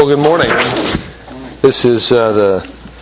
Well, good morning. This is about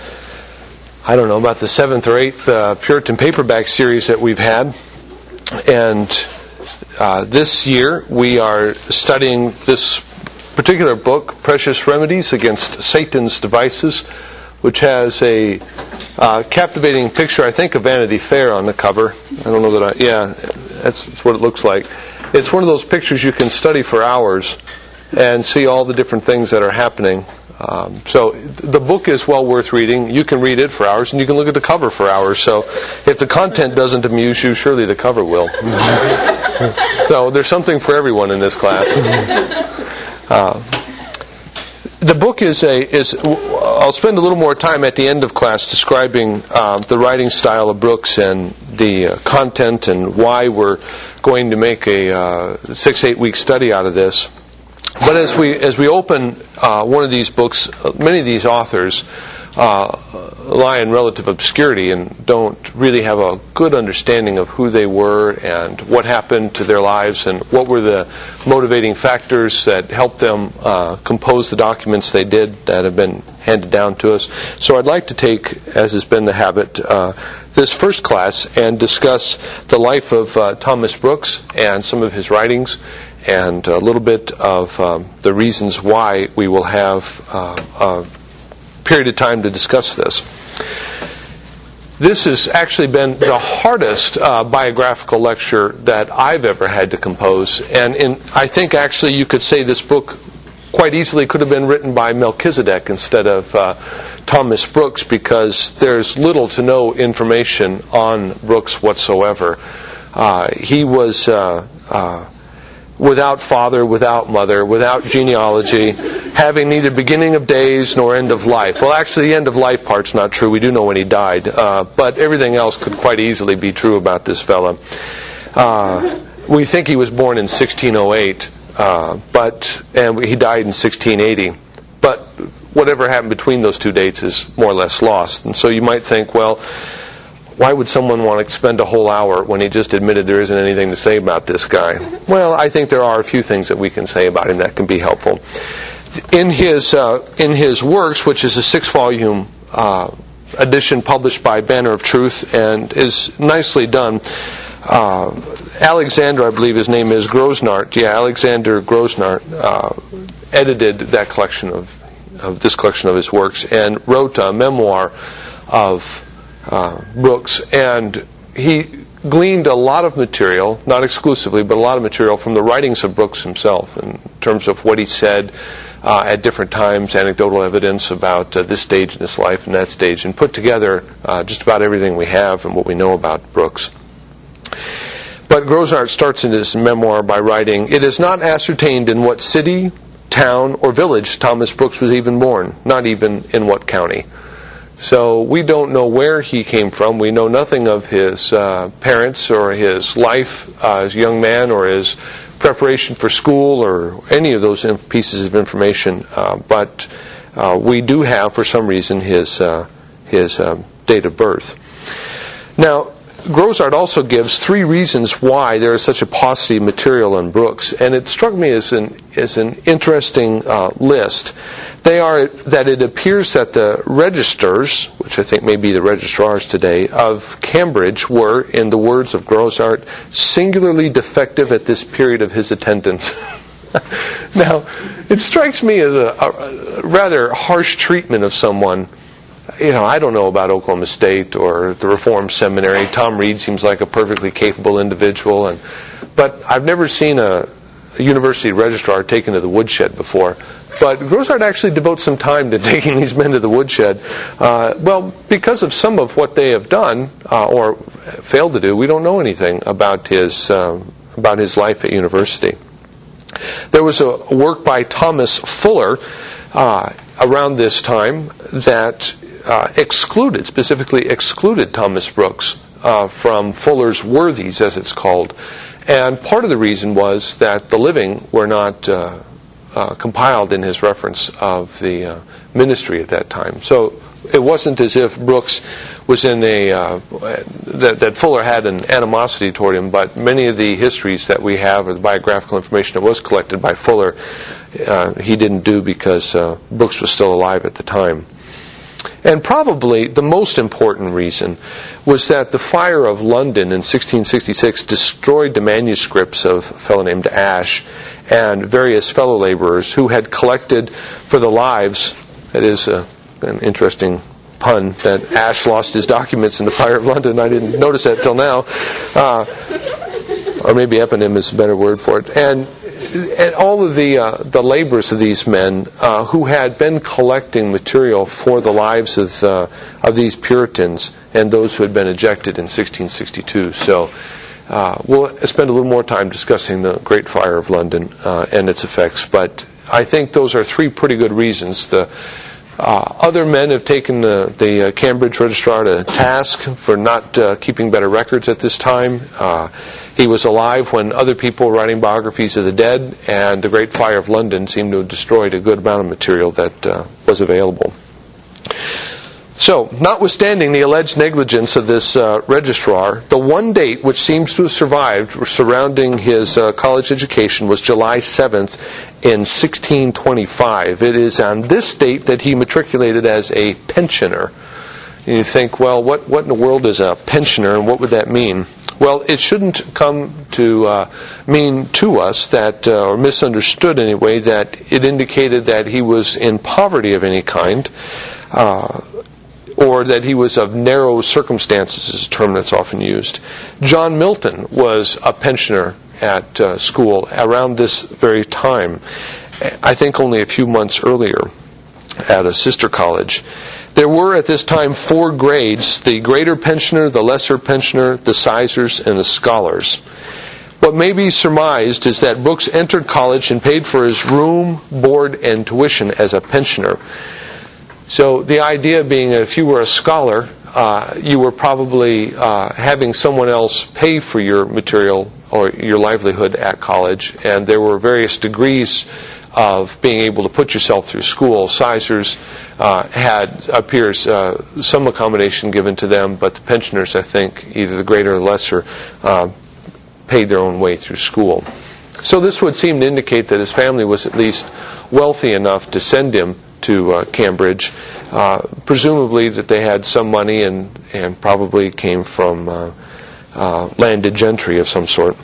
the 7th or 8th Puritan paperback series that we've had. And this year we are studying this particular book, Precious Remedies Against Satan's Devices, which has a captivating picture, I think, of Vanity Fair on the cover. I don't know that that's what it looks like. It's one of those pictures you can study for hours and see all the different things that are happening. So the book is well worth reading. You can read it for hours, and you can look at the cover for hours. So if the content doesn't amuse you, surely the cover will. So there's something for everyone in this class. The book I'll spend a little more time at the end of class describing the writing style of Brooks and the content and why we're going to make a 6-8 week study out of this. But as we open one of these books, many of these authors lie in relative obscurity and don't really have a good understanding of who they were and what happened to their lives and what were the motivating factors that helped them compose the documents they did that have been handed down to us. So I'd like to take, as has been the habit, this first class and discuss the life of Thomas Brooks and some of his writings, and a little bit of the reasons why we will have a period of time to discuss this. This has actually been the hardest biographical lecture that I've ever had to compose, and I think actually you could say this book quite easily could have been written by Melchizedek instead of Thomas Brooks, because there's little to no information on Brooks whatsoever. He was without father, without mother, without genealogy, having neither beginning of days nor end of life. Well, actually, the end of life part's not true. We do know when he died. But everything else could quite easily be true about this fellow. We think he was born in 1608, and he died in 1680. But whatever happened between those two dates is more or less lost. And so you might think, well, why would someone want to spend a whole hour when he just admitted there isn't anything to say about this guy? Well, I think there are a few things that we can say about him that can be helpful. In his works, which is a 6-volume edition published by Banner of Truth and is nicely done, Alexander, I believe his name is, Grosnart. Yeah, Alexander Grosnart edited that collection of this collection of his works and wrote a memoir of Brooks, and he gleaned a lot of material, not exclusively, but a lot of material from the writings of Brooks himself in terms of what he said at different times, anecdotal evidence about this stage in his life and that stage, and put together just about everything we have and what we know about Brooks. But Grosnart starts in his memoir by writing, "It is not ascertained in what city, town, or village Thomas Brooks was even born, not even in what county." So we don't know where he came from. We know nothing of his parents or his life as a young man or his preparation for school or any of those pieces of information. But we do have, for some reason, his date of birth. Now, Grosart also gives 3 reasons why there is such a paucity of material on Brooks, and it struck me as an interesting list. They are that it appears that the registers, which I think may be the registrars today, of Cambridge were, in the words of Grosart, singularly defective at this period of his attendance. Now, it strikes me as a rather harsh treatment of someone. I don't know about Oklahoma State or the Reformed Seminary. Tom Reed seems like a perfectly capable individual, but I've never seen a university registrar taken to the woodshed before. But Grosart actually devotes some time to taking these men to the woodshed. Because of some of what they have done or failed to do, we don't know anything about his life at university. There was a work by Thomas Fuller around this time that specifically excluded Thomas Brooks from Fuller's Worthies, as it's called. And part of the reason was that the living were not compiled in his reference of the ministry at that time. So it wasn't as if Brooks was in that Fuller had an animosity toward him, but many of the histories that we have, or the biographical information that was collected by Fuller, he didn't do because Brooks was still alive at the time. And probably the most important reason was that the fire of London in 1666 destroyed the manuscripts of a fellow named Ash and various fellow laborers who had collected for the lives. That is an interesting pun, that Ash lost his documents in the fire of London. I didn't notice that till now. Or maybe eponym is a better word for it. And all of the laborers of these men who had been collecting material for the lives of these Puritans and those who had been ejected in 1662. So we'll spend a little more time discussing the Great Fire of London and its effects. But I think those are three pretty good reasons. The other men have taken the Cambridge registrar to task for not keeping better records at this time. He was alive when other people were writing biographies of the dead, and the Great Fire of London seemed to have destroyed a good amount of material that was available. So, notwithstanding the alleged negligence of this registrar, the one date which seems to have survived surrounding his college education was July 7th in 1625. It is on this date that he matriculated as a pensioner. And you think, well, what in the world is a pensioner, and what would that mean? Well, it shouldn't come to mean to us that, or misunderstood anyway, that it indicated that he was in poverty of any kind, or that he was of narrow circumstances, is a term that's often used. John Milton was a pensioner at school around this very time, I think only a few months earlier, at a sister college. There were at this time 4 grades: the greater pensioner, the lesser pensioner, the sizars, and the scholars. What may be surmised is that Brooks entered college and paid for his room, board, and tuition as a pensioner. So the idea being that if you were a scholar, you were probably having someone else pay for your material or your livelihood at college, and there were various degrees of being able to put yourself through school. Sizars appears some accommodation given to them, but the pensioners, I think, either the greater or lesser, paid their own way through school. So this would seem to indicate that his family was at least wealthy enough to send him to Cambridge, presumably that they had some money and probably came from landed gentry of some sort.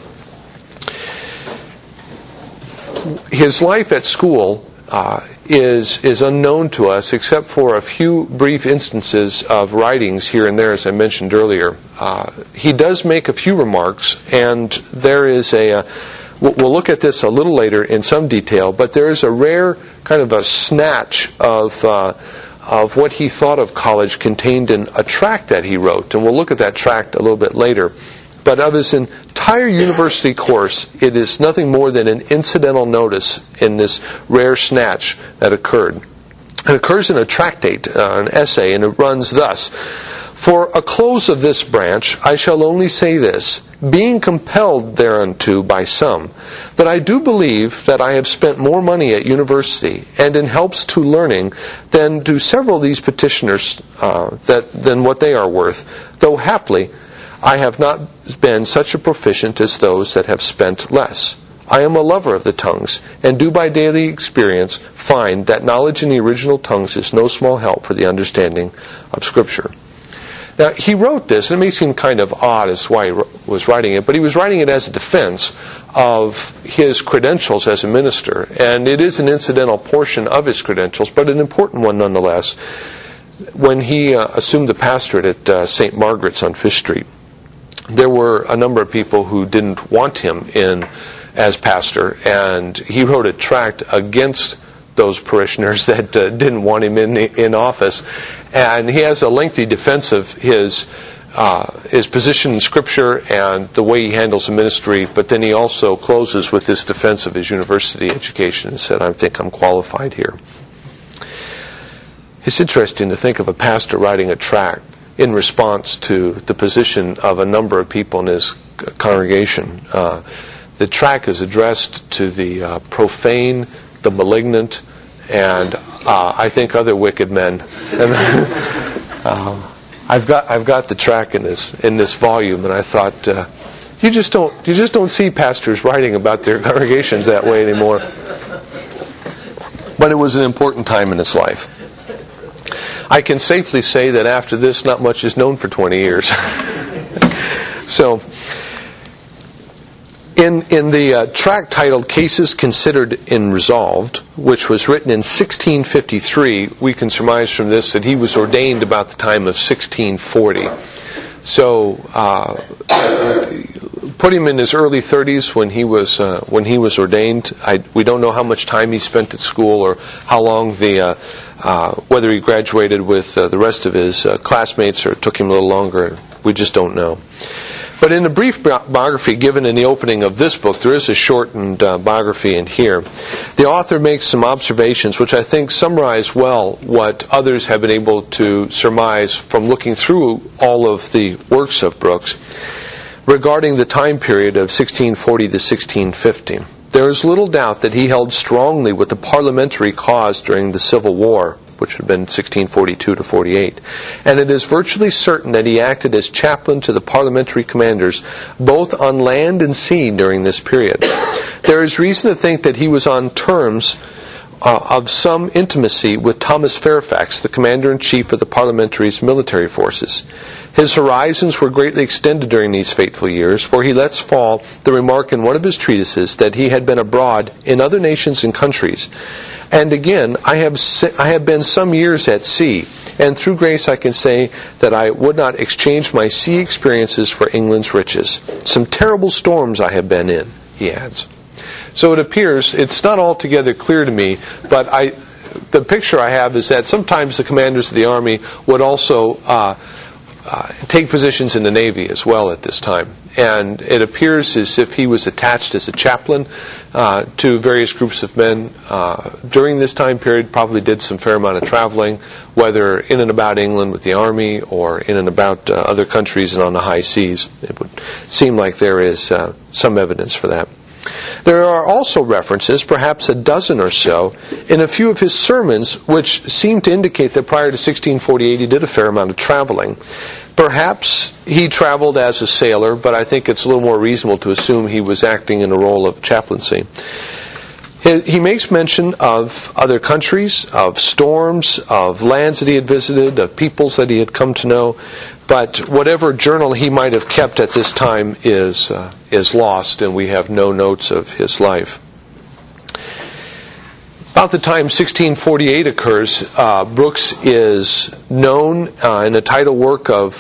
His life at school is unknown to us, except for a few brief instances of writings here and there, as I mentioned earlier. He does make a few remarks, and there is we'll look at this a little later in some detail, but there is a rare kind of a snatch of what he thought of college contained in a tract that he wrote, and we'll look at that tract a little bit later. But of his entire university course, it is nothing more than an incidental notice in this rare snatch that occurred. It occurs in a tractate, an essay, and it runs thus: "For a close of this branch, I shall only say this, being compelled thereunto by some, that I do believe that I have spent more money at university and in helps to learning than do several of these petitioners than what they are worth, though haply I have not been such a proficient as those that have spent less. I am a lover of the tongues, and do by daily experience find that knowledge in the original tongues is no small help for the understanding of Scripture." Now, he wrote this, and it may seem kind of odd as to why he was writing it, but he was writing it as a defense of his credentials as a minister, and it is an incidental portion of his credentials, but an important one nonetheless. When he assumed the pastorate at St. Margaret's on Fish Street, there were a number of people who didn't want him in as pastor, and he wrote a tract against those parishioners that didn't want him in office. And he has a lengthy defense of his position in Scripture and the way he handles the ministry, but then he also closes with this defense of his university education and said, "I think I'm qualified here." It's interesting to think of a pastor writing a tract in response to the position of a number of people in his congregation. The tract is addressed to the profane, the malignant, and I think other wicked men. I've got the track in this volume, and I thought you just don't see pastors writing about their congregations that way anymore. But it was an important time in his life. I can safely say that after this, not much is known for 20 years. So, in the tract titled Cases Considered and Resolved, which was written in 1653, we can surmise from this that he was ordained about the time of 1640. So, put him in his early 30s when he was ordained. We don't know how much time he spent at school or how long whether he graduated with the rest of his classmates or it took him a little longer. We just don't know. But in the brief biography given in the opening of this book, there is a shortened biography in here. The author makes some observations which I think summarize well what others have been able to surmise from looking through all of the works of Brooks regarding the time period of 1640 to 1650. There is little doubt that he held strongly with the parliamentary cause during the Civil War, which had been 1642 to 48. And it is virtually certain that he acted as chaplain to the parliamentary commanders, both on land and sea during this period. There is reason to think that he was on terms of some intimacy with Thomas Fairfax, the commander-in-chief of the parliamentary's military forces. His horizons were greatly extended during these fateful years, for he lets fall the remark in one of his treatises that he had been abroad in other nations and countries. And again, I have been some years at sea, and through grace I can say that I would not exchange my sea experiences for England's riches. Some terrible storms I have been in, he adds. So it appears, it's not altogether clear to me, but the picture I have is that sometimes the commanders of the army would also take positions in the Navy as well at this time. And it appears as if he was attached as a chaplain to various groups of men during this time period, probably did some fair amount of traveling, whether in and about England with the army or in and about other countries and on the high seas. It would seem like there is some evidence for that. There are also references, perhaps a dozen or so, in a few of his sermons which seem to indicate that prior to 1648 he did a fair amount of traveling. Perhaps he traveled as a sailor, but I think it's a little more reasonable to assume he was acting in a role of chaplaincy. He makes mention of other countries, of storms, of lands that he had visited, of peoples that he had come to know, but whatever journal he might have kept at this time is lost, and we have no notes of his life. About the time 1648 occurs, Brooks is known in the title work of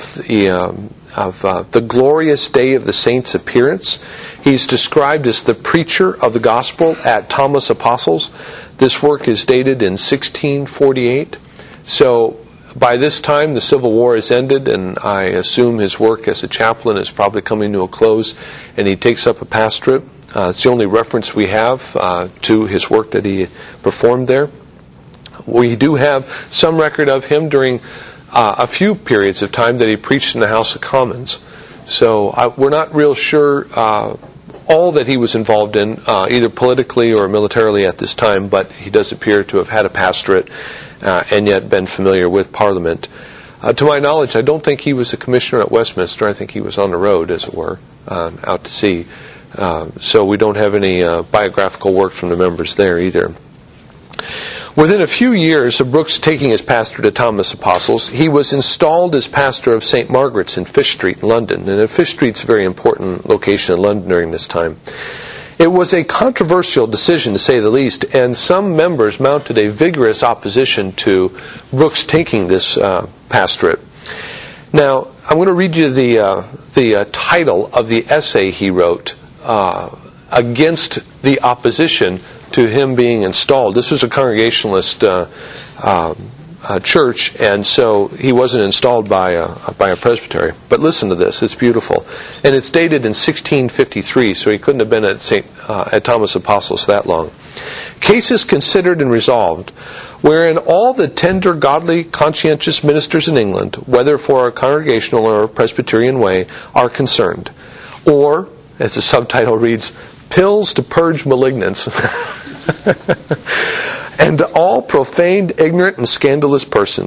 the Glorious Day of the Saints' Appearance. He's described as the preacher of the gospel at Thomas Apostles. This work is dated in 1648. So by this time the Civil War is ended, and I assume his work as a chaplain is probably coming to a close, and he takes up a pastorate. It's the only reference we have to his work that he performed there. We do have some record of him during a few periods of time that he preached in the House of Commons. So we're not real sure all that he was involved in, either politically or militarily at this time, but he does appear to have had a pastorate and yet been familiar with Parliament. To my knowledge, I don't think he was a commissioner at Westminster. I think he was on the road, as it were, out to sea. So we don't have any biographical work from the members there either. Within a few years of Brooks taking his pastorate at Thomas Apostles, he was installed as pastor of St. Margaret's in Fish Street in London. And Fish Street's a very important location in London during this time. It was a controversial decision, to say the least, and some members mounted a vigorous opposition to Brooks taking this pastorate. Now, I'm going to read you the title of the essay he wrote against the opposition to him being installed. This was a Congregationalist church, and so he wasn't installed by a presbytery. But listen to this; it's beautiful, and it's dated in 1653, so he couldn't have been at Thomas Apostles that long. Cases considered and resolved, wherein all the tender, godly, conscientious ministers in England, whether for a Congregational or a Presbyterian way, are concerned, or, as the subtitle reads, pills to purge malignants, and all profaned, ignorant, and scandalous persons.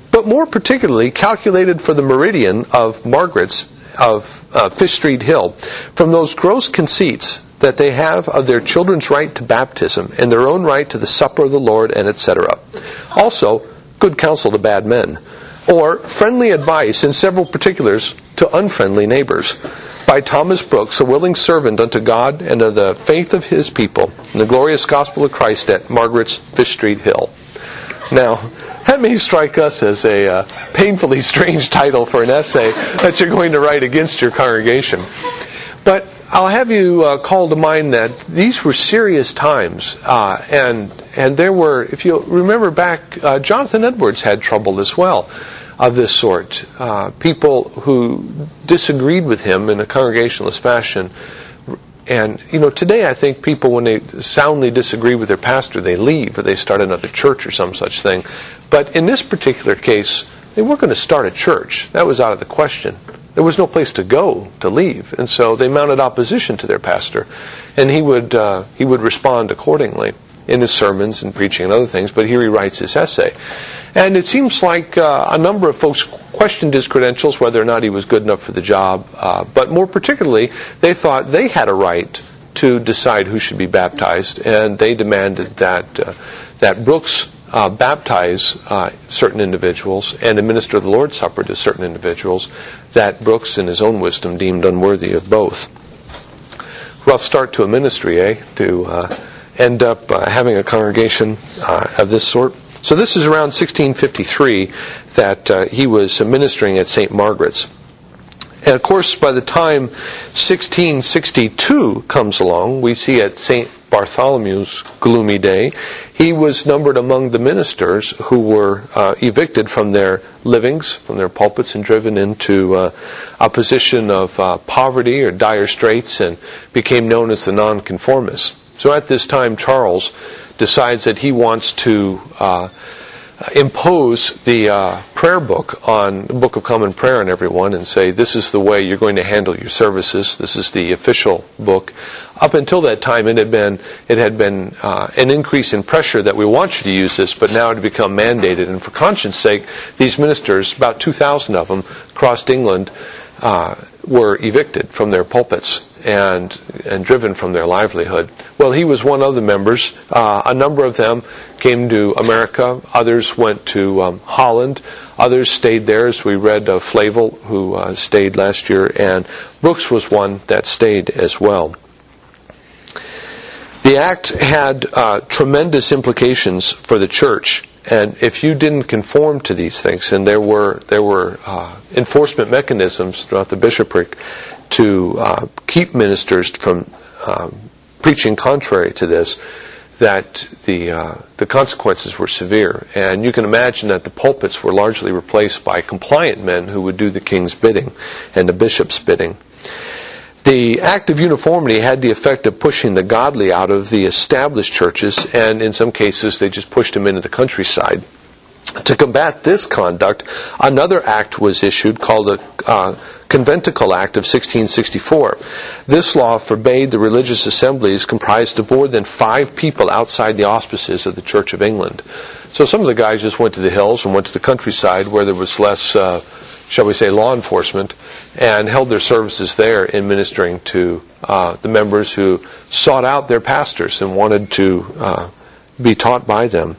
but more particularly calculated for the meridian of Margaret's, of Fish Street Hill, from those gross conceits that they have of their children's right to baptism and their own right to the supper of the Lord, and etc. Also, good counsel to bad men, or friendly advice in several particulars to unfriendly neighbors, by Thomas Brooks, a willing servant unto God and of the faith of his people, and the glorious gospel of Christ at Margaret's Fish Street Hill. Now, that may strike us as a painfully strange title for an essay that you're going to write against your congregation. But I'll have you call to mind that these were serious times, and there were, if you remember back, Jonathan Edwards had trouble as well of this sort. People who disagreed with him in a congregationalist fashion. And, today I think people, when they soundly disagree with their pastor, they leave or they start another church or some such thing. But in this particular case, they weren't going to start a church. That was out of the question. There was no place to go to leave. And so they mounted opposition to their pastor. And he would respond accordingly in his sermons and preaching and other things. But here he writes his essay. And it seems like a number of folks questioned his credentials, whether or not he was good enough for the job. But more particularly, they thought they had a right to decide who should be baptized. And they demanded that Brooks baptize certain individuals and administer the Lord's Supper to certain individuals that Brooks, in his own wisdom, deemed unworthy of both. Rough start to a ministry, eh? To end up having a congregation of this sort. So this is around 1653 that he was ministering at St. Margaret's. And of course, by the time 1662 comes along, we see at St. Bartholomew's gloomy day, he was numbered among the ministers who were evicted from their livings, from their pulpits, and driven into a position of poverty or dire straits, and became known as the Nonconformists. So at this time, Charles decides that he wants to impose the prayer book on the Book of Common Prayer on everyone and say, this is the way you're going to handle your services. This is the official book. Up until that time, it had been an increase in pressure that we want you to use this, but now it had become mandated. And for conscience sake, these ministers, about 2,000 of them, across England, were evicted from their pulpits and driven from their livelihood. Well, he was one of the members. A number of them came to America. Others went to Holland. Others stayed there, as we read of Flavel, who stayed last year, and Brooks was one that stayed as well. The act had tremendous implications for the church, and if you didn't conform to these things, and there were enforcement mechanisms throughout the bishopric to keep ministers from preaching contrary to this, that the consequences were severe. And you can imagine that the pulpits were largely replaced by compliant men who would do the king's bidding and the bishop's bidding. The Act of Uniformity had the effect of pushing the godly out of the established churches, and in some cases they just pushed them into the countryside. To combat this conduct, another act was issued called the Conventicle Act of 1664. This law forbade the religious assemblies comprised of more than 5 people outside the auspices of the Church of England. So some of the guys just went to the hills and went to the countryside where there was less, shall we say, law enforcement, and held their services there in ministering to the members who sought out their pastors and wanted to be taught by them.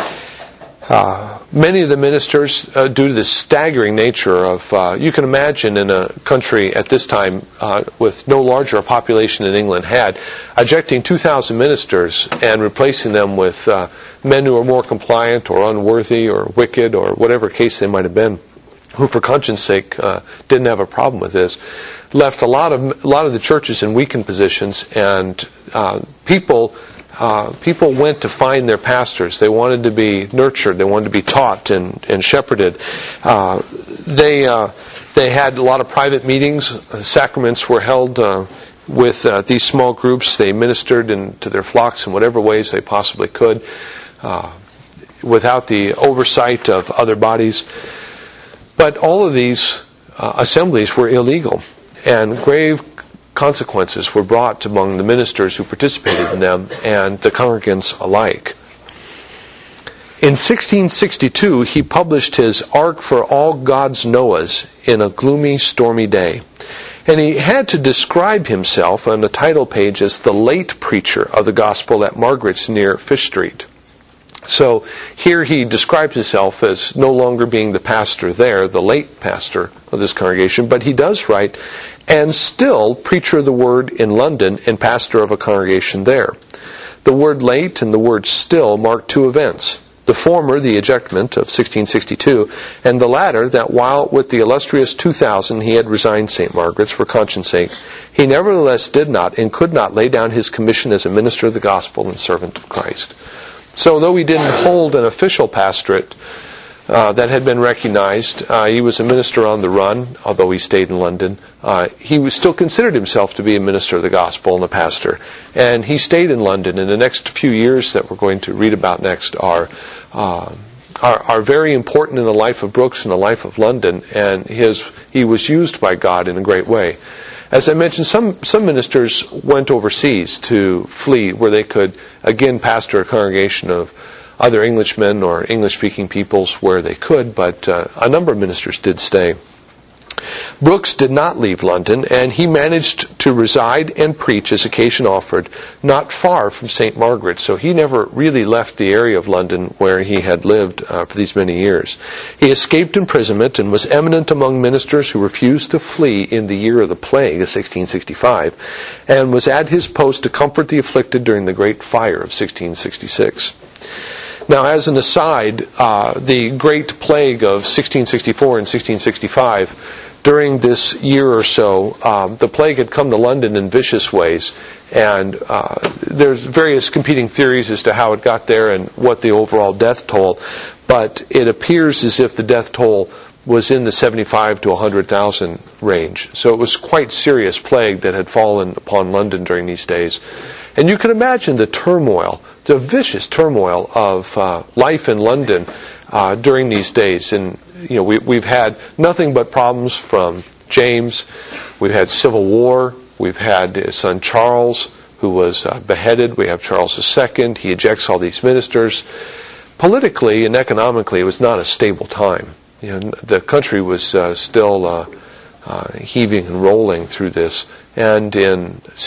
Many of the ministers, due to the staggering nature of, you can imagine in a country at this time with no larger a population than England had, ejecting 2,000 ministers and replacing them with men who are more compliant or unworthy or wicked or whatever case they might have been, who for conscience sake didn't have a problem with this, left a lot of the churches in weakened positions, and people went to find their pastors. They wanted to be nurtured. They wanted to be taught and shepherded. They had a lot of private meetings. Sacraments were held with these small groups. They ministered to their flocks in whatever ways they possibly could, without the oversight of other bodies. But all of these assemblies were illegal, and grave consequences were brought among the ministers who participated in them and the congregants alike. In 1662, he published his Ark for All God's Noahs in a gloomy, stormy day. And he had to describe himself on the title page as the late preacher of the gospel at Margaret's near Fish Street. So here he describes himself as no longer being the pastor there, the late pastor of this congregation, but he does write, and still preacher of the word in London and pastor of a congregation there. The word late and the word still mark two events. The former, the ejectment of 1662, and the latter, that while with the illustrious 2000 he had resigned St. Margaret's for conscience sake, he nevertheless did not and could not lay down his commission as a minister of the gospel and servant of Christ. So though he didn't hold an official pastorate that had been recognized, he was a minister on the run, although he stayed in London. He was still considered himself to be a minister of the gospel and a pastor. And he stayed in London. And the next few years that we're going to read about next are very important in the life of Brooks and the life of London. And he was used by God in a great way. As I mentioned, some ministers went overseas to flee, where they could again pastor a congregation of other Englishmen or English-speaking peoples where they could, but a number of ministers did stay. Brooks did not leave London, and he managed to reside and preach as occasion offered not far from St. Margaret's, so he never really left the area of London where he had lived for these many years. He escaped imprisonment and was eminent among ministers who refused to flee in the year of the plague of 1665, and was at his post to comfort the afflicted during the Great Fire of 1666. Now, as an aside, the Great Plague of 1664 and 1665, during this year or so, the plague had come to London in vicious ways, and there's various competing theories as to how it got there and what the overall death toll, but it appears as if the death toll was in the 75 to 100,000 range. So it was quite serious plague that had fallen upon London during these days. And you can imagine the turmoil, the vicious turmoil of life in London during these days. And we've had nothing but problems from James. We've had civil war. We've had his son Charles, who was beheaded. We have Charles II. He ejects all these ministers. Politically and economically, it was not a stable time. The country was still heaving and rolling through this. And in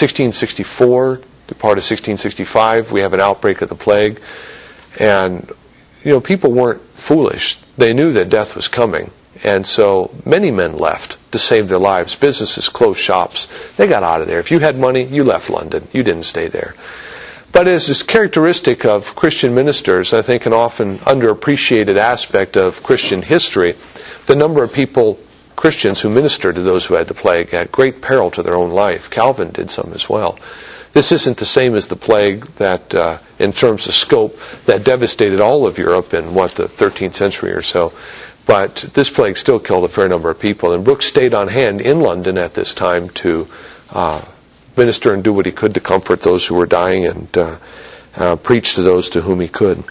1664, the part of 1665, we have an outbreak of the plague. And, people weren't foolish. They knew that death was coming. And so many men left to save their lives. Businesses closed shops. They got out of there. If you had money, you left London. You didn't stay there. But as is characteristic of Christian ministers, I think an often underappreciated aspect of Christian history, the number of Christians who ministered to those who had the plague at great peril to their own life. Calvin did some as well. This isn't the same as the plague that, in terms of scope, that devastated all of Europe in, the 13th century or so. But this plague still killed a fair number of people. And Brooks stayed on hand in London at this time to minister and do what he could to comfort those who were dying and preach to those to whom he could.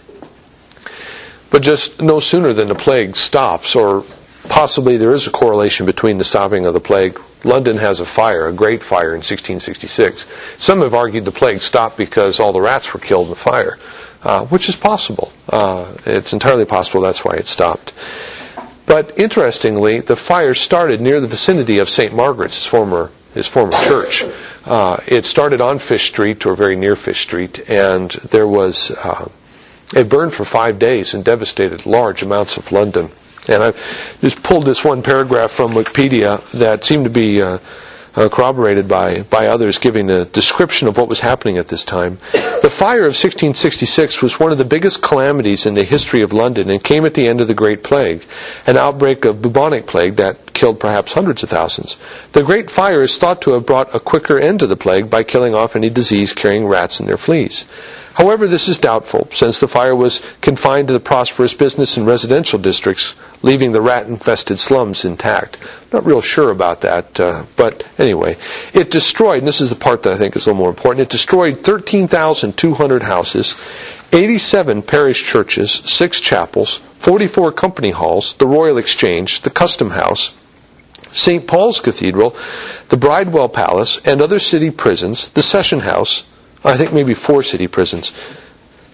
But just no sooner than the plague stops, or possibly there is a correlation between the stopping of the plague. London has a great fire in 1666. Some have argued the plague stopped because all the rats were killed in the fire, which is possible. It's entirely possible that's why it stopped. But interestingly, the fire started near the vicinity of St. Margaret's, his former church. It started on Fish Street, or very near Fish Street, and there was it burned for 5 days and devastated large amounts of London. And I've just pulled this one paragraph from Wikipedia that seemed to be corroborated by others, giving a description of what was happening at this time. The fire of 1666 was one of the biggest calamities in the history of London and came at the end of the Great Plague, an outbreak of bubonic plague that killed perhaps hundreds of thousands. The Great Fire is thought to have brought a quicker end to the plague by killing off any disease-carrying rats and their fleas. However, this is doubtful, since the fire was confined to the prosperous business and residential districts, leaving the rat-infested slums intact. Not real sure about that, but anyway. It destroyed, and this is the part that I think is a little more important, it destroyed 13,200 houses, 87 parish churches, 6 chapels, 44 company halls, the Royal Exchange, the Custom House, St. Paul's Cathedral, the Bridewell Palace, and other city prisons, the Session House, I think maybe 4 city prisons,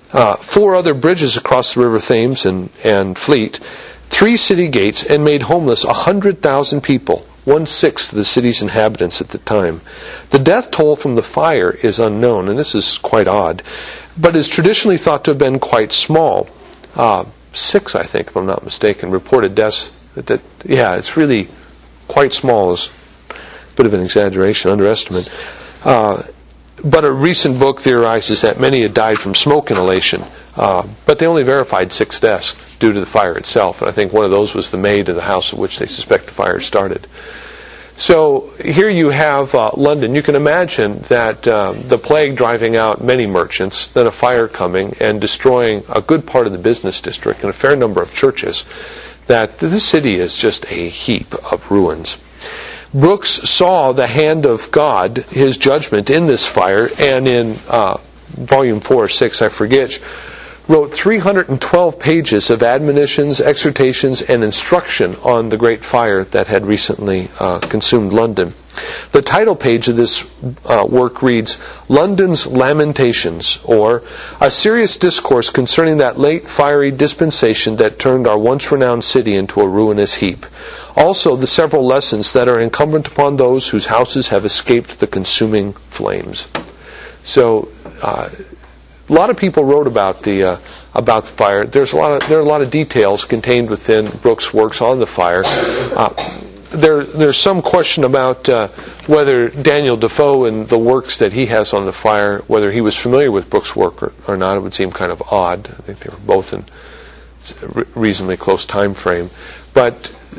4 other bridges across the River Thames and Fleet, 3 city gates, and made homeless 100,000 people, 1/6 of the city's inhabitants at the time. The death toll from the fire is unknown, and this is quite odd, but is traditionally thought to have been quite small. 6, I think, if I'm not mistaken, reported deaths. It's really quite small. Is a bit of an exaggeration, underestimate. But a recent book theorizes that many had died from smoke inhalation, but they only verified 6 deaths due to the fire itself, and I think one of those was the maid of the house at which they suspect the fire started. So here you have London. You can imagine that the plague driving out many merchants, then a fire coming and destroying a good part of the business district and a fair number of churches, that this city is just a heap of ruins. Brooks saw the hand of God, his judgment in this fire, and in volume 4 or 6, I forget, wrote 312 pages of admonitions, exhortations, and instruction on the great fire that had recently consumed London. The title page of this work reads, London's Lamentations, or A Serious Discourse Concerning That Late Fiery Dispensation That Turned Our Once Renowned City into a Ruinous Heap. Also, the several lessons that are incumbent upon those whose houses have escaped the consuming flames. So, a lot of people wrote about the fire. There are a lot of details contained within Brooks' works on the fire. There's some question about whether Daniel Defoe and the works that he has on the fire, whether he was familiar with Brooks' work or not. It would seem kind of odd. I think they were both in a reasonably close time frame, but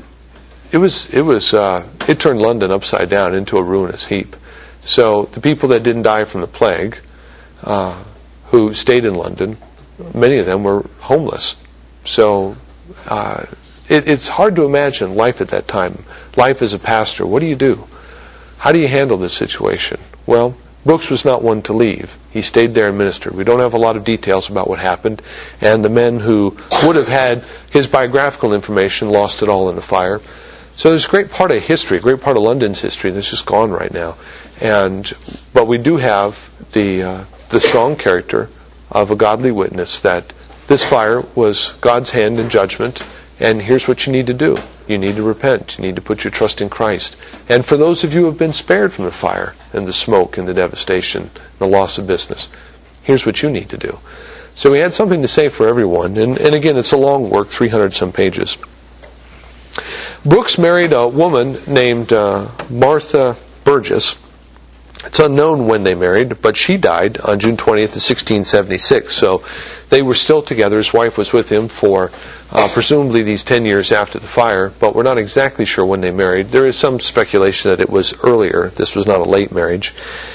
it turned London upside down into a ruinous heap. So the people that didn't die from the plague, who stayed in London, many of them were homeless. So it's hard to imagine life at that time. Life as a pastor. What do? How do you handle this situation? Well, Brooks was not one to leave. He stayed there and ministered. We don't have a lot of details about what happened, and the men who would have had his biographical information lost it all in the fire. So there's a great part of history, a great part of London's history that's just gone right now. But we do have the strong character of a godly witness that this fire was God's hand in judgment, and here's what you need to do. You need to repent. You need to put your trust in Christ. And for those of you who have been spared from the fire and the smoke and the devastation and the loss of business, here's what you need to do. So he had something to say for everyone. And again, it's a long work, 300-some pages. Brooks married a woman named Martha Burgess. It's unknown when they married, but she died on June 20th of 1676. So they were still together. His wife was with him for presumably these 10 years after the fire, but we're not exactly sure when they married. There is some speculation that it was earlier. This was not a late marriage.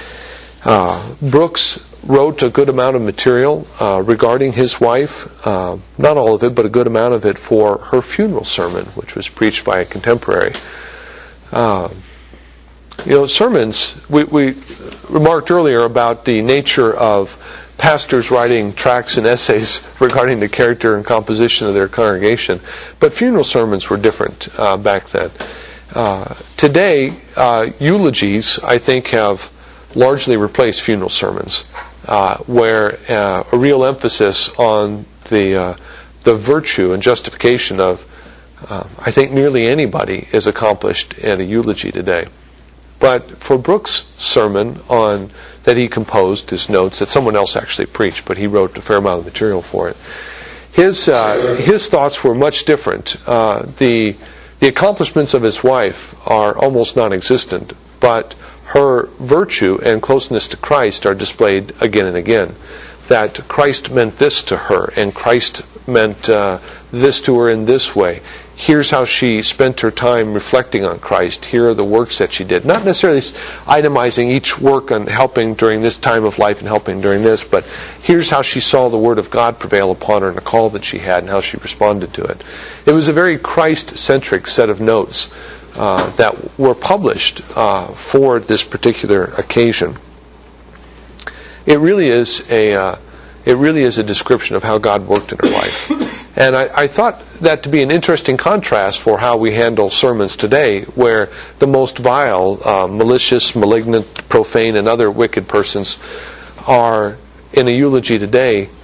Brooks wrote a good amount of material regarding his wife, not all of it, but a good amount of it for her funeral sermon, which was preached by a contemporary. Sermons, we remarked earlier about the nature of pastors writing tracts and essays regarding the character and composition of their congregation, but funeral sermons were different back then. Today, eulogies, I think, have largely replaced funeral sermons, where a real emphasis on the virtue and justification of, I think, nearly anybody is accomplished in a eulogy today. But for Brooks' sermon that he composed, his notes, that someone else actually preached, but he wrote a fair amount of material for it, his thoughts were much different. The accomplishments of his wife are almost non-existent, but her virtue and closeness to Christ are displayed again and again. That Christ meant this to her, and Christ meant this to her in this way. Here's how she spent her time reflecting on Christ. Here are the works that she did. Not necessarily itemizing each work on helping during this time of life and helping during this, but here's how she saw the Word of God prevail upon her and the call that she had and how she responded to it. It was a very Christ-centric set of notes that were published for this particular occasion. It really is a description of how God worked in her life. And I thought that to be an interesting contrast for how we handle sermons today, where the most vile, malicious, malignant, profane, and other wicked persons are, in a eulogy today,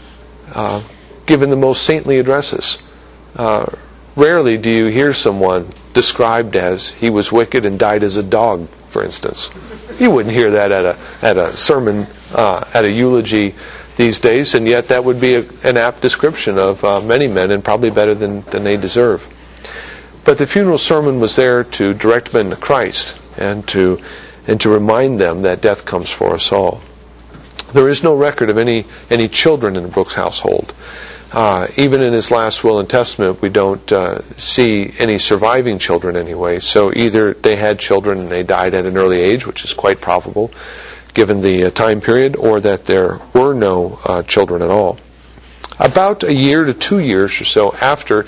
given the most saintly addresses. Rarely do you hear someone described as he was wicked and died as a dog, for instance. You wouldn't hear that at a sermon, at a eulogy these days, and yet that would be an apt description of many men, and probably better than they deserve. But the funeral sermon was there to direct men to Christ and to remind them that death comes for us all. There is no record of any children in the Brooks household. Even in his last will and testament, we don't see any surviving children anyway. So either they had children and they died at an early age, which is quite probable given the time period, or that there were no children at all. About a year to 2 years or so after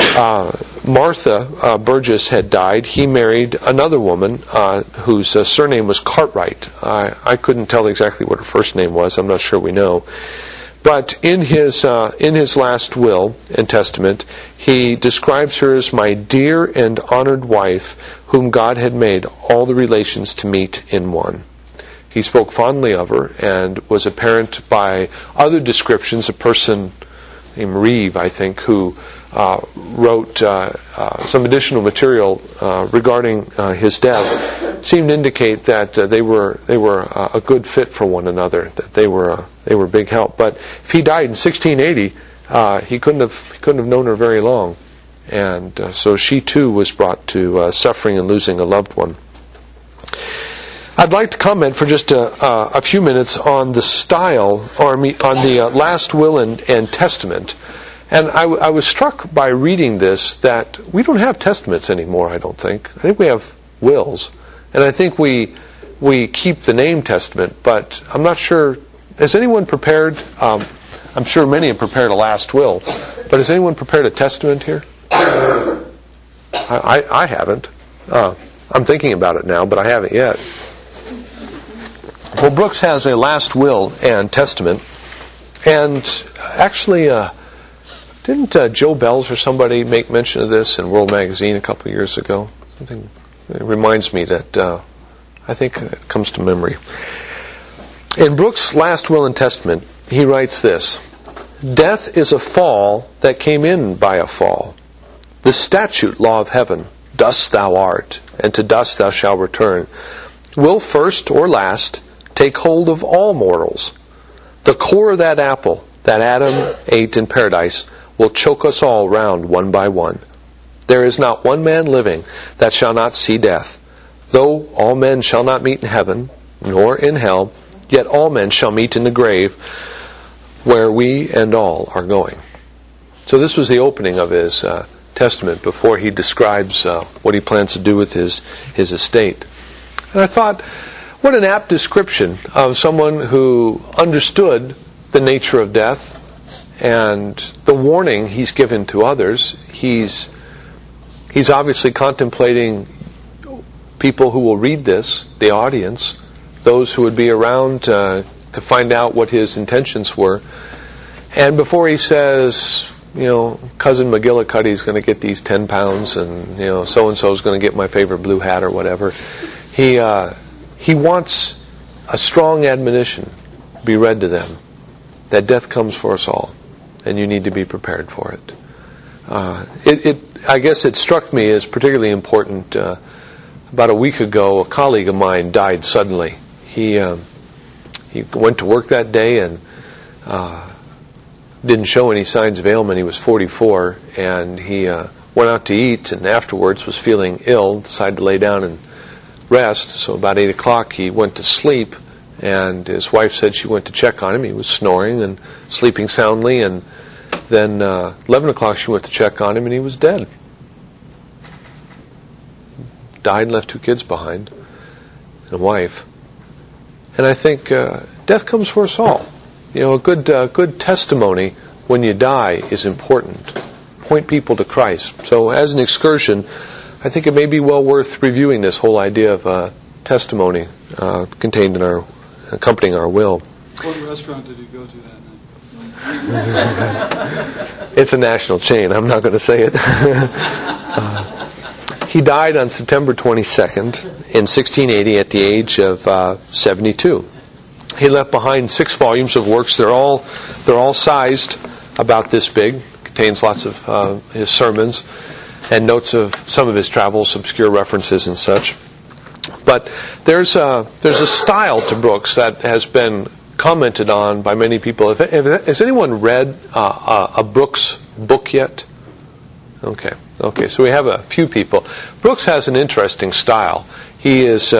Martha Burgess had died, he married another woman whose surname was Cartwright. I couldn't tell exactly what her first name was. I'm not sure we know. But in his last will and testament, he describes her as my dear and honored wife, whom God had made all the relations to meet in one. He spoke fondly of her and was apparent by other descriptions, a person named Reeve, I think, who wrote some additional material regarding his death, seemed to indicate that they were a good fit for one another, that they were big help. But if he died in 1680, he couldn't have known her very long, and so she too was brought to suffering and losing a loved one. I'd like to comment for just a few minutes on the style, or on the last will and testament. And I was struck by reading this that we don't have testaments anymore, I don't think. I think we have wills. And I think we keep the name testament, but I'm not sure. Has anyone prepared, I'm sure many have prepared a last will, but has anyone prepared a testament here? I haven't. I'm thinking about it now, but I haven't yet. Well, Brooks has a last will and testament, and actually, didn't Joe Bells or somebody make mention of this in World Magazine a couple of years ago? Something it reminds me that I think it comes to memory. In Brooks' last will and testament, he writes this: "Death is a fall that came in by a fall. The statute law of heaven, dust thou art, and to dust thou shalt return, will first or last take hold of all mortals. The core of that apple that Adam ate in paradise will choke us all round one by one. There is not one man living that shall not see death. Though all men shall not meet in heaven, nor in hell, yet all men shall meet in the grave, where we and all are going." So this was the opening of his testament before he describes what he plans to do with his estate. And I thought, what an apt description of someone who understood the nature of death and the warning he's given to others. He's obviously contemplating people who will read this, the audience, those who would be around to find out what his intentions were. And before he says, Cousin McGillicuddy's going to get these 10 pounds and, so-and-so is going to get my favorite blue hat or whatever, he wants a strong admonition be read to them that death comes for us all, and you need to be prepared for it. I guess it struck me as particularly important. About a week ago, a colleague of mine died suddenly. He went to work that day and didn't show any signs of ailment. He was 44, and he went out to eat, and afterwards was feeling ill, decided to lay down and rest. So about 8 o'clock he went to sleep, and his wife said she went to check on him. He was snoring and sleeping soundly, and then 11 o'clock she went to check on him, and he was dead. Died and left 2 kids behind, and a wife. And I think death comes for us all. A good testimony when you die is important. Point people to Christ. So as an excursion, I think it may be well worth reviewing this whole idea of testimony contained in accompanying our will. What restaurant did you go to that night? It's a national chain. I'm not going to say it. He died on September 22nd in 1680 at the age of 72. He left behind 6 volumes of works. They're all sized about this big. Contains lots of his sermons and notes of some of his travels, obscure references and such. But there's a style to Brooks that has been commented on by many people. Has anyone read a Brooks book yet? Okay. So we have a few people. Brooks has an interesting style. He's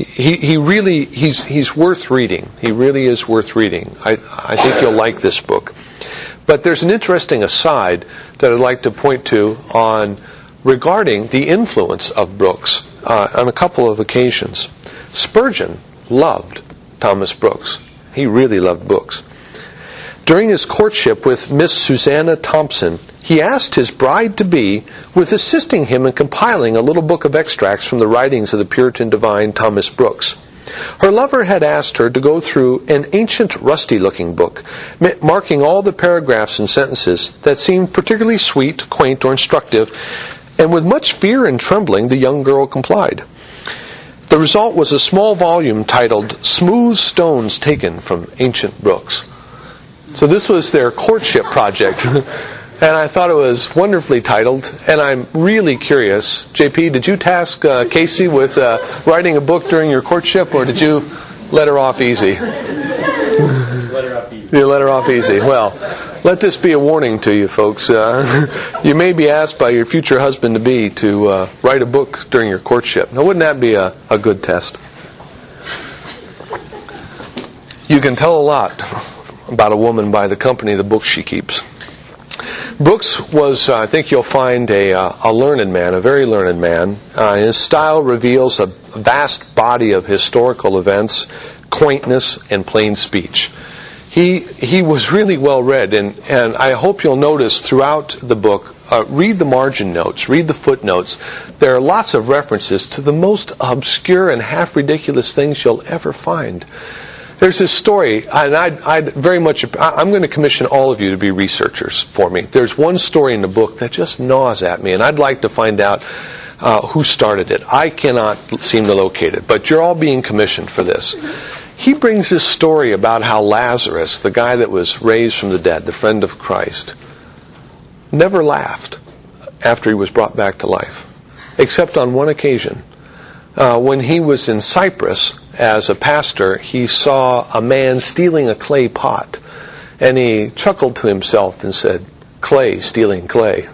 worth reading. He really is worth reading. I think you'll like this book. But there's an interesting aside that I'd like to point to regarding the influence of Brooks on a couple of occasions. Spurgeon loved Thomas Brooks. He really loved books. During his courtship with Miss Susanna Thompson, he asked his bride-to-be with assisting him in compiling a little book of extracts from the writings of the Puritan divine Thomas Brooks. Her lover had asked her to go through an ancient, rusty-looking book, marking all the paragraphs and sentences that seemed particularly sweet, quaint, or instructive, and with much fear and trembling the young girl complied. The result was a small volume titled Smooth Stones Taken from Ancient Brooks. So this was their courtship project. And I thought it was wonderfully titled, and I'm really curious. JP, did you task Casey with writing a book during your courtship, or did you let her off easy? Let her off easy. You let her off easy. Well, let this be a warning to you folks. You may be asked by your future husband-to-be to write a book during your courtship. Now, wouldn't that be a good test? You can tell a lot about a woman by the company of the books she keeps. Brooks was, I think you'll find, a learned man, a very learned man. His style reveals a vast body of historical events, quaintness, and plain speech. He was really well read, and I hope you'll notice throughout the book, read the margin notes, read the footnotes. There are lots of references to the most obscure and half ridiculous things you'll ever find. There's this story, and I'm going to commission all of you to be researchers for me. There's one story in the book that just gnaws at me, and I'd like to find out who started it. I cannot seem to locate it, but you're all being commissioned for this. He brings this story about how Lazarus, the guy that was raised from the dead, the friend of Christ, never laughed after he was brought back to life, except on one occasion. When he was in Cyprus as a pastor, he saw a man stealing a clay pot, and he chuckled to himself and said, "Clay stealing clay."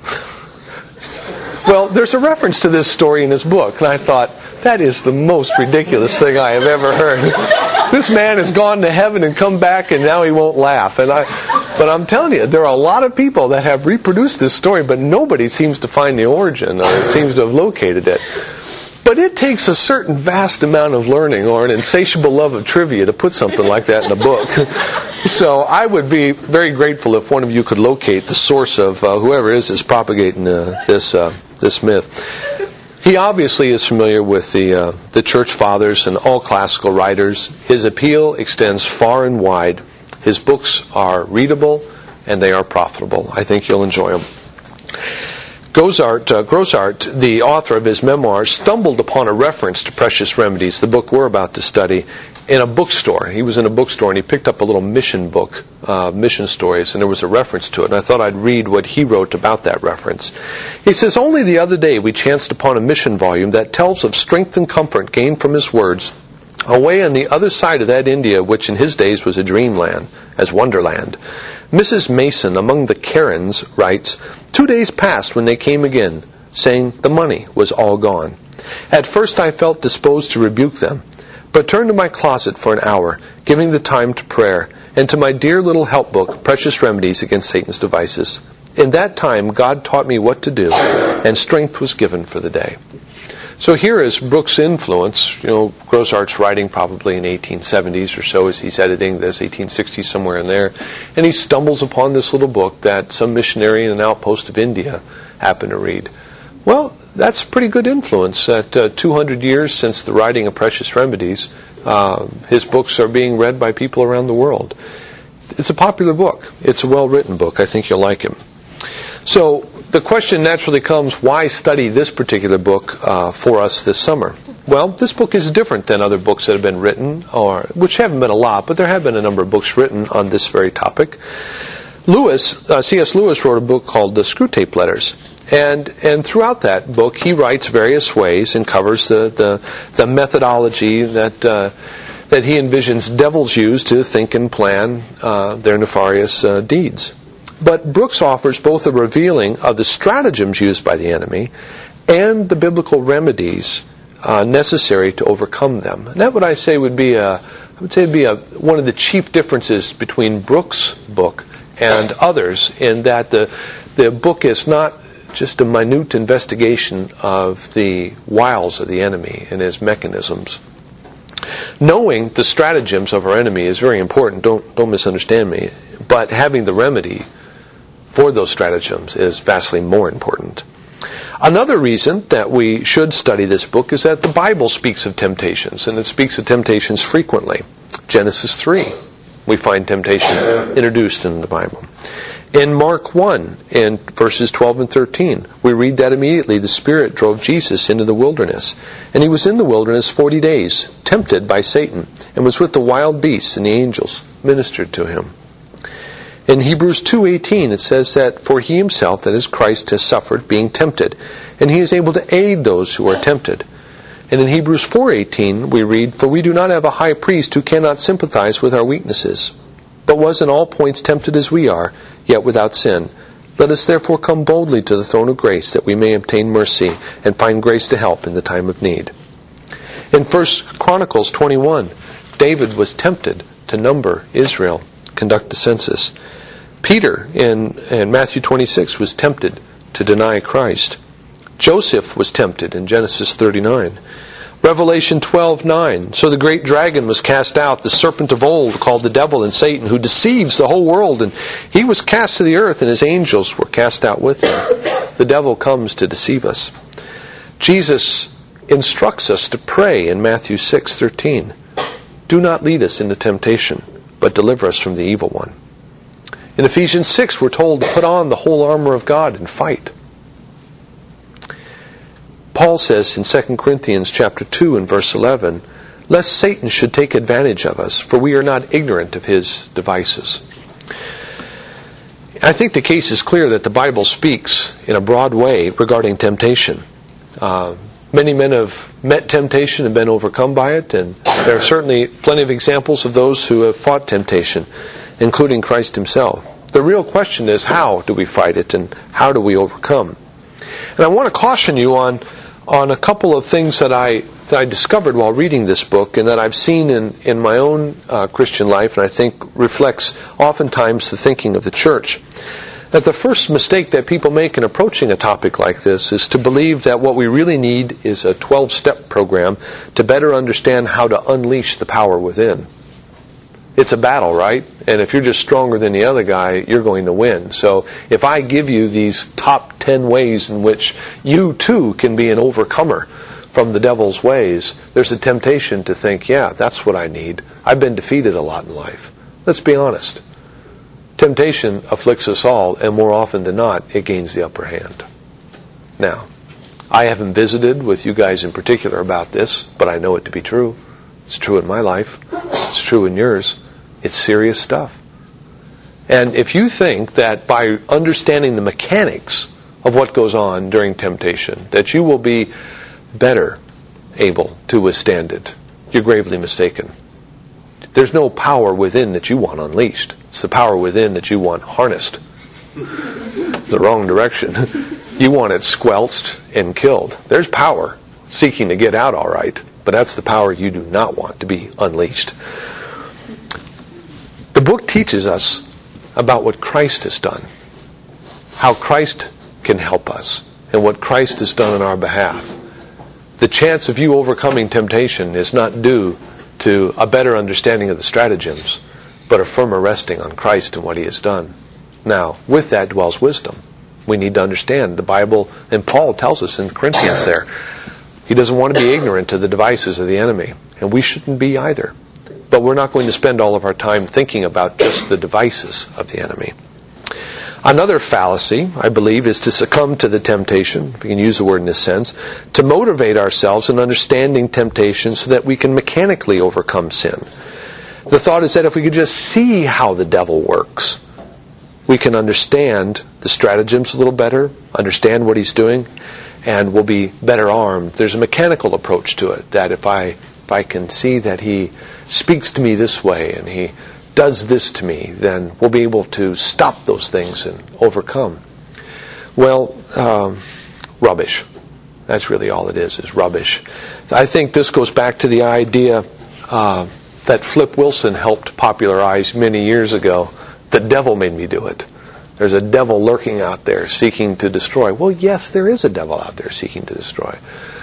Well, there's a reference to this story in his book, and I thought, that is the most ridiculous thing I have ever heard. This man has gone to heaven and come back, and now he won't laugh. But I'm telling you, there are a lot of people that have reproduced this story, but nobody seems to find the origin, or seems to have located it. But it takes a certain vast amount of learning or an insatiable love of trivia to put something like that in a book. So I would be very grateful if one of you could locate the source of whoever it is propagating this myth. He obviously is familiar with the church fathers and all classical writers. His appeal extends far and wide. His books are readable and they are profitable. I think you'll enjoy them. Grosart, the author of his memoirs, stumbled upon a reference to Precious Remedies, the book we're about to study, in a bookstore. He was in a bookstore and he picked up a little mission book, mission stories, and there was a reference to it. And I thought I'd read what he wrote about that reference. He says, "Only the other day we chanced upon a mission volume that tells of strength and comfort gained from his words, away on the other side of that India which in his days was a dreamland, as Wonderland. Mrs. Mason, among the Karens, writes, 2 days passed when they came again, saying the money was all gone. At first I felt disposed to rebuke them, but turned to my closet for an hour, giving the time to prayer, and to my dear little help book, Precious Remedies Against Satan's Devices. In that time God taught me what to do, and strength was given for the day." So here is Brooks' influence. Grosart's writing probably in 1870s or so as he's editing this, 1860s, somewhere in there. And he stumbles upon this little book that some missionary in an outpost of India happened to read. Well, that's pretty good influence. At 200 years since the writing of Precious Remedies, his books are being read by people around the world. It's a popular book. It's a well-written book. I think you'll like him. So the question naturally comes, why study this particular book for us this summer? Well, this book is different than other books that have been written, which haven't been a lot, but there have been a number of books written on this very topic. C.S. Lewis wrote a book called The Screwtape Letters. And throughout that book, he writes various ways and covers the methodology that he envisions devils use to think and plan their nefarious deeds. But Brooks offers both a revealing of the stratagems used by the enemy and the biblical remedies necessary to overcome them. And that would I say would be one of the chief differences between Brooks' book and others, in that the book is not just a minute investigation of the wiles of the enemy and his mechanisms. Knowing the stratagems of our enemy is very important, don't misunderstand me, but having the remedy for those stratagems is vastly more important. Another reason that we should study this book is that the Bible speaks of temptations, and it speaks of temptations frequently. Genesis 3, we find temptation introduced in the Bible. In Mark 1, in verses 12 and 13, we read that immediately the Spirit drove Jesus into the wilderness. And he was in the wilderness 40 days, tempted by Satan, and was with the wild beasts, and the angels ministered to him. In Hebrews 2:18, it says that, for he himself, that is Christ, has suffered being tempted, and he is able to aid those who are tempted. And in Hebrews 4:18, we read, for we do not have a high priest who cannot sympathize with our weaknesses, but was in all points tempted as we are, yet without sin. Let us therefore come boldly to the throne of grace, that we may obtain mercy and find grace to help in the time of need. In 1 Chronicles 21, David was tempted to number Israel, conduct the census. Peter, in Matthew 26, was tempted to deny Christ. Joseph was tempted in Genesis 39. Revelation 12:9. So the great dragon was cast out, the serpent of old, called the devil and Satan, who deceives the whole world, and he was cast to the earth, and his angels were cast out with him. The devil comes to deceive us. Jesus instructs us to pray in Matthew 6:13. Do not lead us into temptation, but deliver us from the evil one. In Ephesians 6, we're told to put on the whole armor of God and fight. Paul says in 2 Corinthians chapter 2 and verse 11, lest Satan should take advantage of us, for we are not ignorant of his devices. I think the case is clear that the Bible speaks in a broad way regarding temptation. Many men have met temptation and been overcome by it, and there are certainly plenty of examples of those who have fought temptation, including Christ himself. The real question is, how do we fight it, and how do we overcome? And I want to caution you on a couple of things that I discovered while reading this book, and that I've seen in my own Christian life, and I think reflects oftentimes the thinking of the church. That the first mistake that people make in approaching a topic like this is to believe that what we really need is a 12-step program to better understand how to unleash the power within. It's a battle, right? And if you're just stronger than the other guy, you're going to win. So if I give you these top 10 ways in which you too can be an overcomer from the devil's ways, there's a temptation to think, yeah, that's what I need. I've been defeated a lot in life. Let's be honest. Temptation afflicts us all, and more often than not, it gains the upper hand. Now, I haven't visited with you guys in particular about this, but I know it to be true. It's true in my life. It's true in yours. It's serious stuff. And if you think that by understanding the mechanics of what goes on during temptation, that you will be better able to withstand it, you're gravely mistaken. There's no power within that you want unleashed. It's the power within that you want harnessed. It's the wrong direction. You want it squelched and killed. There's power seeking to get out all right, but that's the power you do not want to be unleashed. The book teaches us about what Christ has done, how Christ can help us, and what Christ has done on our behalf. The chance of you overcoming temptation is not due to a better understanding of the stratagems, but a firmer resting on Christ and what he has done. Now, with that dwells wisdom. We need to understand the Bible, and Paul tells us in Corinthians there, he doesn't want to be ignorant to the devices of the enemy, and we shouldn't be either. But we're not going to spend all of our time thinking about just the devices of the enemy. Another fallacy, I believe, is to succumb to the temptation, if we can use the word in this sense, to motivate ourselves in understanding temptation so that we can mechanically overcome sin. The thought is that if we could just see how the devil works, we can understand the stratagems a little better, understand what he's doing, and we'll be better armed. There's a mechanical approach to it, that if I can see that he speaks to me this way and he does this to me, then we'll be able to stop those things and overcome. Well, rubbish. That's really all it is rubbish. I think this goes back to the idea that Flip Wilson helped popularize many years ago. The devil made me do it. There's a devil lurking out there seeking to destroy. Well, yes, there is a devil out there seeking to destroy.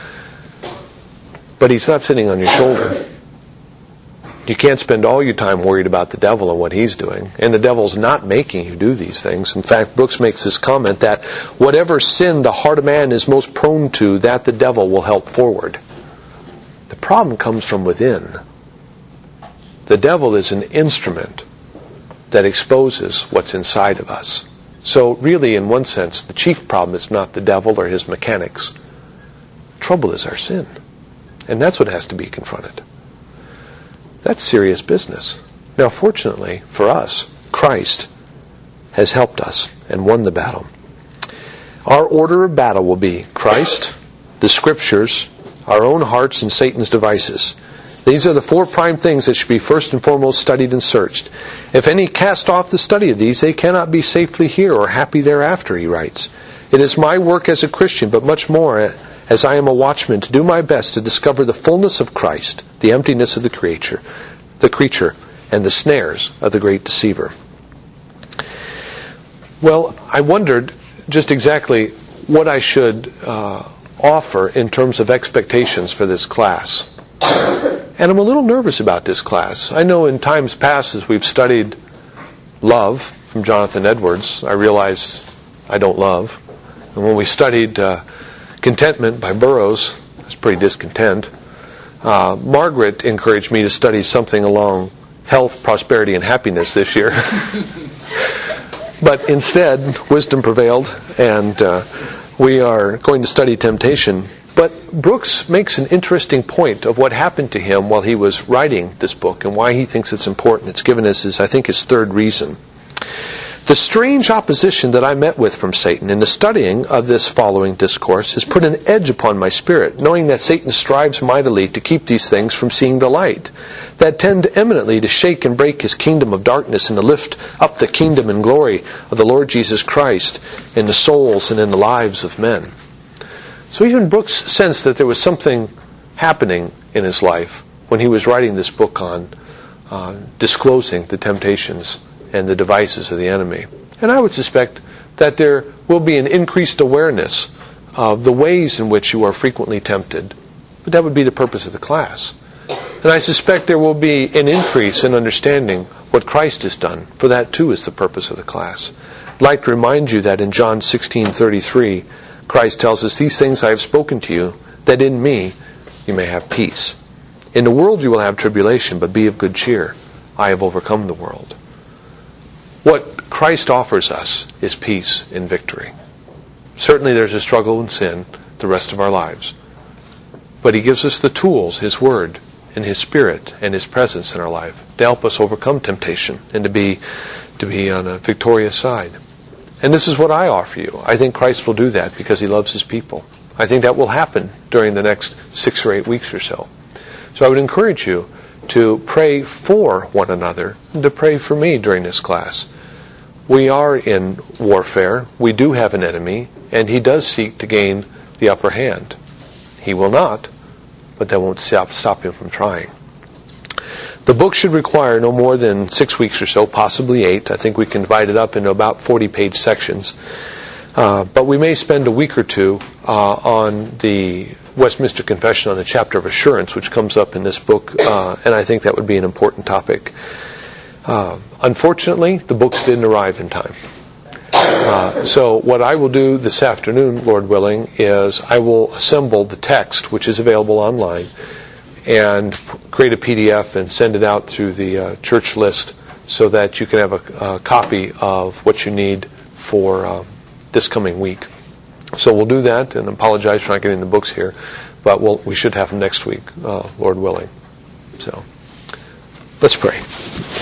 But he's not sitting on your shoulder. You can't spend all your time worried about the devil and what he's doing. And the devil's not making you do these things. In fact, Brooks makes this comment that whatever sin the heart of man is most prone to, that the devil will help forward. The problem comes from within. The devil is an instrument that exposes what's inside of us. So really, in one sense, the chief problem is not the devil or his mechanics. The trouble is our sin. And that's what has to be confronted. That's serious business. Now, fortunately for us, Christ has helped us and won the battle. Our order of battle will be Christ, the Scriptures, our own hearts, and Satan's devices. These are the four prime things that should be first and foremost studied and searched. If any cast off the study of these, they cannot be safely here or happy thereafter, he writes. It is my work as a Christian, but much more as I am a watchman, to do my best to discover the fullness of Christ, the emptiness of the creature, and the snares of the great deceiver. Well, I wondered just exactly what I should offer in terms of expectations for this class. And I'm a little nervous about this class. I know in times past, as we've studied love from Jonathan Edwards, I realized I don't love. And when we studied Contentment by Burroughs, I was pretty discontent. Margaret encouraged me to study something along health, prosperity, and happiness this year. But instead, wisdom prevailed, and we are going to study temptation. But Brooks makes an interesting point of what happened to him while he was writing this book and why he thinks it's important. It's given us, I think, his third reason. The strange opposition that I met with from Satan in the studying of this following discourse has put an edge upon my spirit, knowing that Satan strives mightily to keep these things from seeing the light, that tend eminently to shake and break his kingdom of darkness and to lift up the kingdom and glory of the Lord Jesus Christ in the souls and in the lives of men. So even Brooks sensed that there was something happening in his life when he was writing this book on disclosing the temptations and the devices of the enemy. And I would suspect that there will be an increased awareness of the ways in which you are frequently tempted. But that would be the purpose of the class. And I suspect there will be an increase in understanding what Christ has done, for that too is the purpose of the class. I'd like to remind you that in John 16:33, Christ tells us, "These things I have spoken to you, that in me you may have peace. In the world you will have tribulation, but be of good cheer. I have overcome the world." What Christ offers us is peace in victory. Certainly there's a struggle in sin the rest of our lives. But he gives us the tools, his word, and his spirit, and his presence in our life to help us overcome temptation and to be on a victorious side. And this is what I offer you. I think Christ will do that because he loves his people. I think that will happen during the next 6 or 8 weeks or so. So I would encourage you to pray for one another and to pray for me during this class. We are in warfare. We do have an enemy, and he does seek to gain the upper hand. He will not, but that won't stop him from trying. The book should require no more than 6 weeks or so, possibly 8. I think we can divide it up into about 40-page sections. But we may spend a week or two on the Westminster Confession on the chapter of assurance, which comes up in this book, and I think that would be an important topic. Unfortunately, the books didn't arrive in time. So what I will do this afternoon, Lord willing, is I will assemble the text, which is available online, and create a PDF and send it out through the church list so that you can have a copy of what you need for this coming week. So we'll do that, and apologize for not getting the books here, but we should have them next week, Lord willing. So let's pray.